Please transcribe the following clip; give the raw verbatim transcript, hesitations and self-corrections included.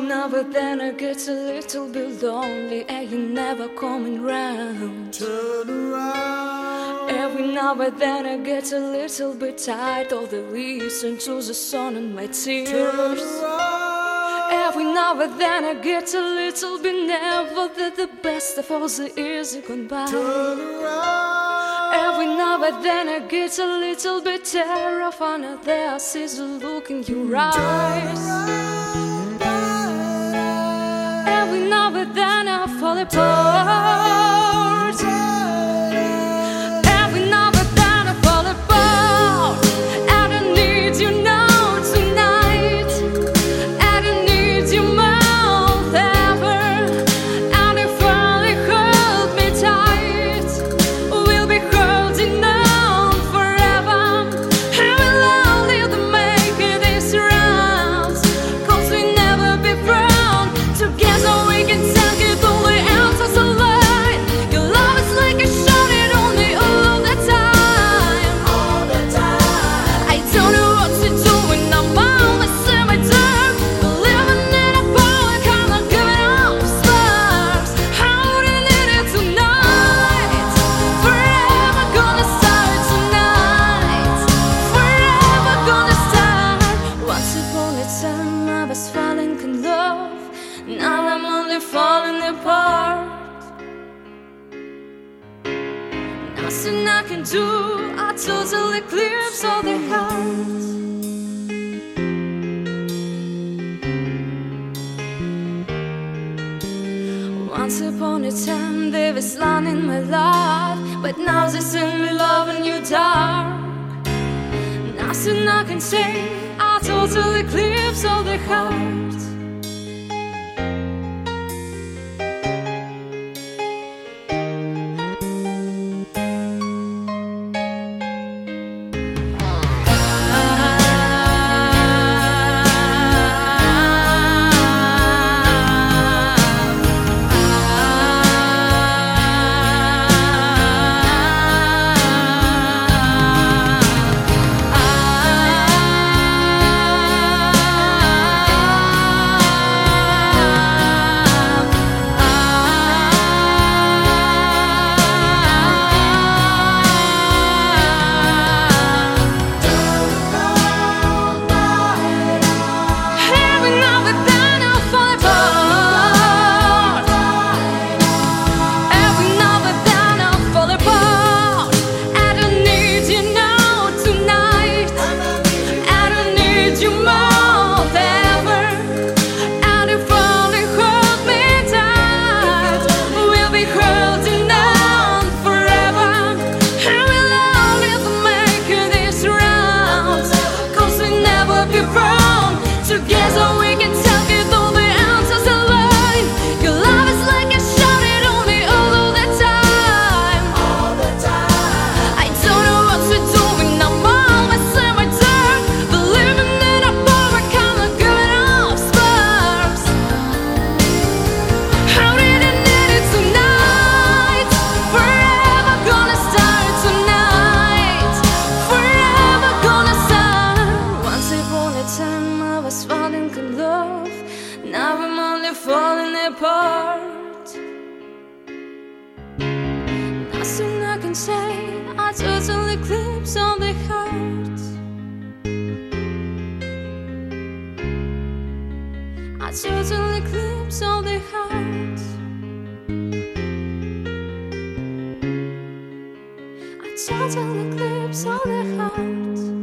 now and then I get a little bit lonely and you're never coming round. Turn around. Every now and then I get a little bit tired of the listen to the sun and my tears. Turn around. Every now and then I get a little bit nervous that the best of all the years are gone by. Turn around. Every now and then I get a little bit terrified that there I see the look in your eyes. Every now and then I fall apart. Every now and then I fall apart. And I need you now tonight. And I need you more than ever. And if only hold me tight, we'll be holding on forever. And we'll only make this round, 'cause we'll never be proud. Together we can take it all the answers alive. Your love is like a shot, it on me all the time. All the time. I don't know what to do when I'm always in my dark. Living in a power, kinda giving up sparks. I wouldn't need it tonight. Forever gonna start tonight. Forever gonna start. Once upon a time I was falling in love. Now I'm only falling apart. Nothing I can do, I totally eclipse all the heart. Once upon a time there was light in my life, but now there's only love in your dark. Nothing I can say, I totally eclipse all the heart. Together we can take it all the answers alive. Your love is like a shot, it on me all the time. All the time. I don't know what to do when I'm always in my dark. Believing in a power, kinda giving up sparks. I really need it tonight. Forever gonna start tonight. Forever gonna start. Once upon a time I was falling in love. Now I'm only falling apart. Nothing I can say, I totally eclipse all the heart. I totally eclipse all the heart. I totally eclipse all the heart.